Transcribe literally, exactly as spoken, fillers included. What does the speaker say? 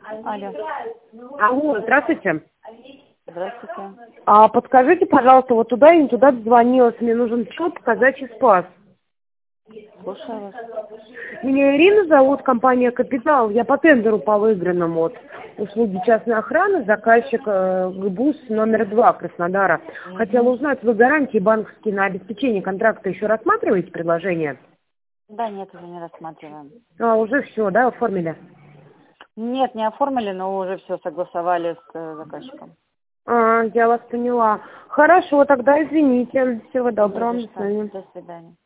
Алло. Алло, здравствуйте. Здравствуйте. А подскажите, пожалуйста, вот туда и не туда дозвонилась. Мне нужен счет казачий спас. Слушаю вас. Меня Ирина зовут, компания «Капитал». Я по тендеру по выигранному вот услуги частной охраны, заказчик э, ГБУС номер два Краснодара. Угу. Хотела узнать, вы гарантии банковские на обеспечение контракта еще рассматриваете предложение? Да, нет, уже не рассматриваем. А, уже все, да, оформили? Нет, не оформили, но уже все согласовали с э, заказчиком. А, я вас поняла. Хорошо, тогда извините. Всего Не доброго. за До что. свидания. До свидания.